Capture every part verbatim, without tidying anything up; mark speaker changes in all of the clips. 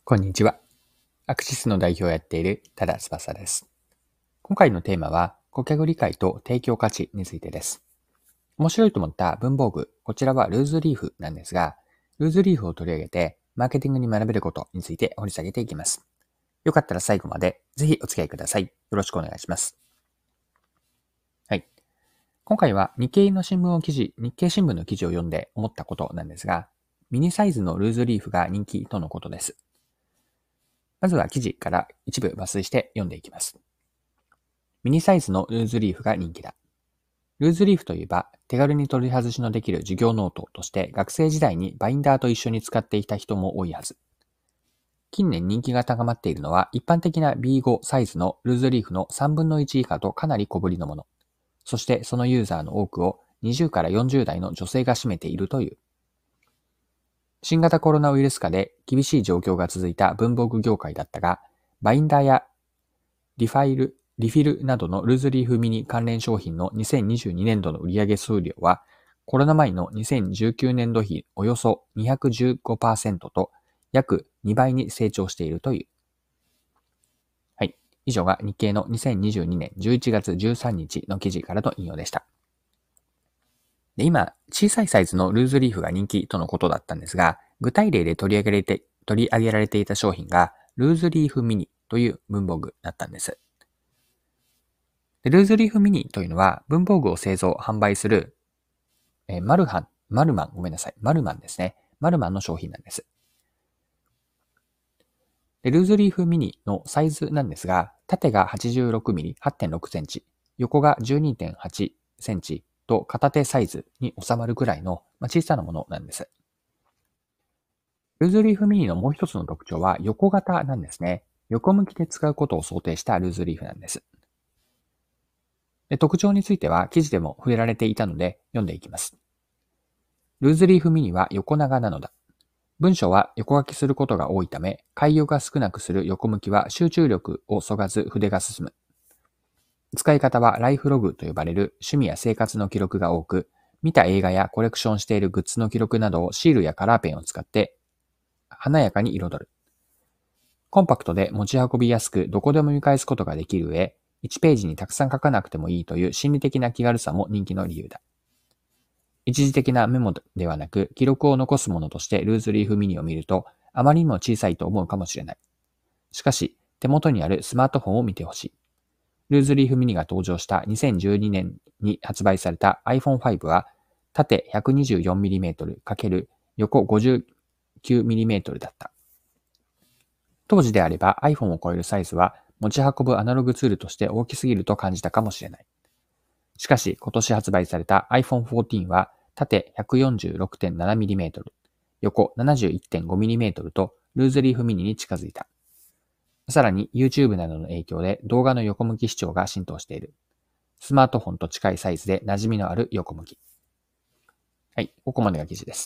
Speaker 1: こんにちは。アクシスの代表をやっている多田翼です。今回のテーマは顧客理解と提供価値についてです。面白いと思った文房具、こちらはルーズリーフなんですが、ルーズリーフを取り上げてマーケティングに学べることについて掘り下げていきます。よかったら最後までぜひお付き合いください。よろしくお願いします。はい。今回は日経の新聞を記事、日経新聞の記事を読んで思ったことなんですが、ミニサイズのルーズリーフが人気とのことです。まずは記事から一部抜粋して読んでいきます。ミニサイズのルーズリーフが人気だ。ルーズリーフといえば手軽に取り外しのできる授業ノートとして学生時代にバインダーと一緒に使っていた人も多いはず。近年人気が高まっているのは一般的な ビーファイブ サイズのルーズリーフのさんぶんのいち以下とかなり小ぶりのもの。そしてそのユーザーの多くをにじゅうからよんじゅう代の女性が占めているという。新型コロナウイルス禍で厳しい状況が続いた文房具業界だったが、バインダーやリファイル、リフィルなどのルーズリーフミニ関連商品のにせんにじゅうにねんどの売上数量は、コロナ前のにせんじゅうきゅうねんど比およそ にひゃくじゅうごパーセント と約にばいに成長しているという。はい。以上が日経のにせんにじゅうにねんじゅういちがつじゅうさんにちの記事からの引用でした。で今、小さいサイズのルーズリーフが人気とのことだったんですが、具体例で取り上げられて、取り上げられていた商品が、ルーズリーフミニという文房具だったんです。でルーズリーフミニというのは、文房具を製造、販売する、えーマルハン、マルマン、ごめんなさい、マルマンですね。マルマンの商品なんです。でルーズリーフミニのサイズなんですが、縦が はちじゅうろくミリ、はってんろくセンチ、横が じゅうにてんはちセンチと片手サイズに収まるくらいの、まあ、小さなものなんです。ルーズリーフミニのもう一つの特徴は横型なんですね。横向きで使うことを想定したルーズリーフなんです。で特徴については記事でも触れられていたので読んでいきます。ルーズリーフミニは横長なのだ。文章は横書きすることが多いため、改行が少なくする横向きは集中力をそがず筆が進む。使い方はライフログと呼ばれる趣味や生活の記録が多く、見た映画やコレクションしているグッズの記録などをシールやカラーペンを使って華やかに彩る。コンパクトで持ち運びやすくどこでも見返すことができる上、いちページにたくさん書かなくてもいいという心理的な気軽さも人気の理由だ。一時的なメモではなく、記録を残すものとしてルーズリーフミニを見ると、あまりにも小さいと思うかもしれない。しかし、手元にあるスマートフォンを見てほしい。ルーズリーフミニが登場したにせんじゅうにねんに発売された アイフォンファイブ は、縦 ひゃくにじゅうよんミリメートル× 横 ごじゅうきゅうミリメートル だった。当時であれば iPhone を超えるサイズは持ち運ぶアナログツールとして大きすぎると感じたかもしれない。しかし今年発売された アイフォンフォーティーン は縦 ひゃくよんじゅうろくてんななミリメートル、横 ななじゅういってんごミリメートル とルーズリーフミニに近づいた。さらに YouTube などの影響で動画の横向き視聴が浸透している。スマートフォンと近いサイズで馴染みのある横向き。はい、ここまでが記事です。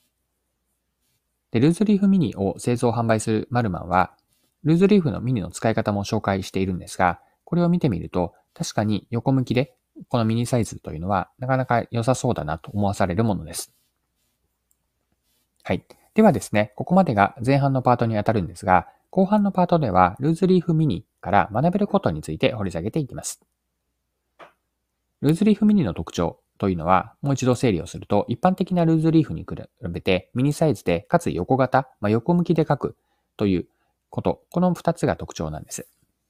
Speaker 1: で、ルーズリーフミニを製造販売するマルマンは、ルーズリーフのミニの使い方も紹介しているんですが、これを見てみると、確かに横向きで、このミニサイズというのは、なかなか良さそうだなと思わされるものです。はい。ではですね、ここまでが前半のパートにあたるんですが、後半のパートでは、ルーズリーフミニから学べることについて掘り下げていきます。ルーズリーフミニの特徴というのは、もう一度整理をすると、一般的なルーズリーフに比べてミニサイズで、かつ横型、まあ、横向きで書くということ、この二つが特徴なんです。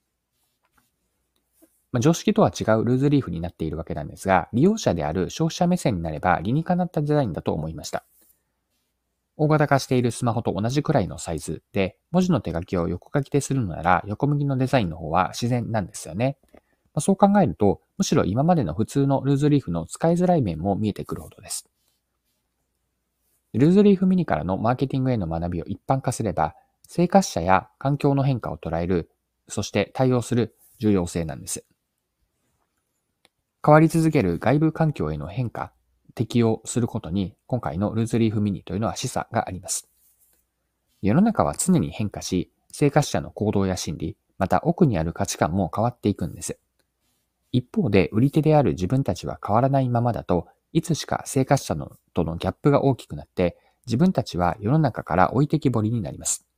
Speaker 1: まあ、常識とは違うルーズリーフになっているわけなんですが、利用者である消費者目線になれば理にかなったデザインだと思いました。大型化しているスマホと同じくらいのサイズで、文字の手書きを横書きでするのなら、横向きのデザインの方は自然なんですよね。まあ、そう考えると、むしろ今までの普通のルーズリーフの使いづらい面も見えてくるほどです。ルーズリーフミニからのマーケティングへの学びを一般化すれば、生活者や環境の変化を捉える、そして対応する重要性なんです。変わり続ける外部環境への変化、適応することに、今回のルーズリーフミニというのは示唆があります。世の中は常に変化し、生活者の行動や心理、また奥にある価値観も変わっていくんです。一方で、売り手である自分たちは変わらないままだと、いつしか生活者のとのギャップが大きくなって、自分たちは世の中から置いてきぼりになります。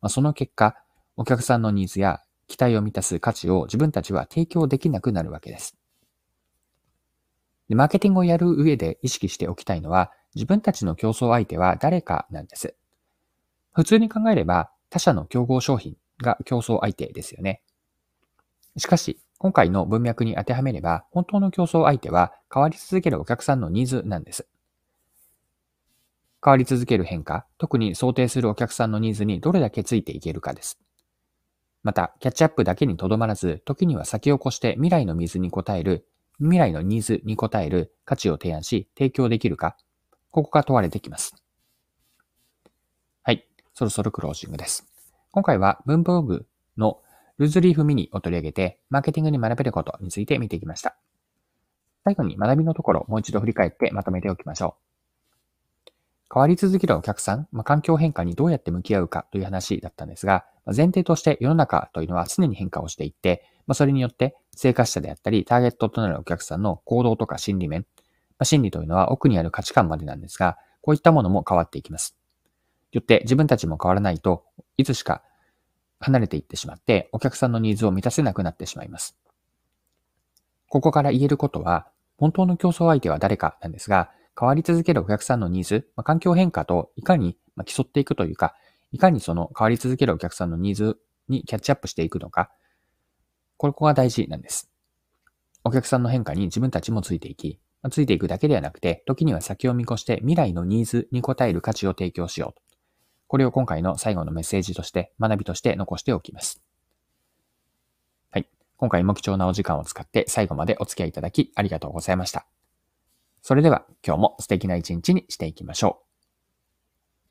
Speaker 1: まあ、その結果、お客さんのニーズや期待を満たす価値を自分たちは提供できなくなるわけです。で、マーケティングをやる上で意識しておきたいのは、自分たちの競争相手は誰かなんです。普通に考えれば、他社の競合商品が競争相手ですよね。しかし、今回の文脈に当てはめれば、本当の競争相手は変わり続けるお客さんのニーズなんです。変わり続ける変化、特に想定するお客さんのニーズにどれだけついていけるかです。また、キャッチアップだけにとどまらず、時には先を越して未来のニーズに応える、未来のニーズに応える価値を提案し、提供できるか、ここが問われてきます。はい、そろそろクロージングです。今回は文房具のルーズリーフミニを取り上げて、マーケティングに学べることについて見ていきました。最後に学びのところをもう一度振り返ってまとめておきましょう。変わり続けるお客さん、まあ、環境変化にどうやって向き合うかという話だったんですが、前提として世の中というのは常に変化をしていって、まあ、それによって生活者であったり、ターゲットとなるお客さんの行動とか心理面、まあ、心理というのは奥にある価値観までなんですが、こういったものも変わっていきます。よって自分たちも変わらないといつしか離れていってしまって、お客さんのニーズを満たせなくなってしまいます。ここから言えることは、本当の競争相手は誰かなんですが、変わり続けるお客さんのニーズ、まあ、環境変化といかに競っていくというか、いかにその変わり続けるお客さんのニーズにキャッチアップしていくのか、ここが大事なんです。お客さんの変化に自分たちもついていき、まあ、ついていくだけではなくて、時には先を見越して未来のニーズに応える価値を提供しようと。これを今回の最後のメッセージとして、学びとして残しておきます。はい。今回も貴重なお時間を使って最後までお付き合いいただきありがとうございました。それでは今日も素敵な一日にしていきましょう。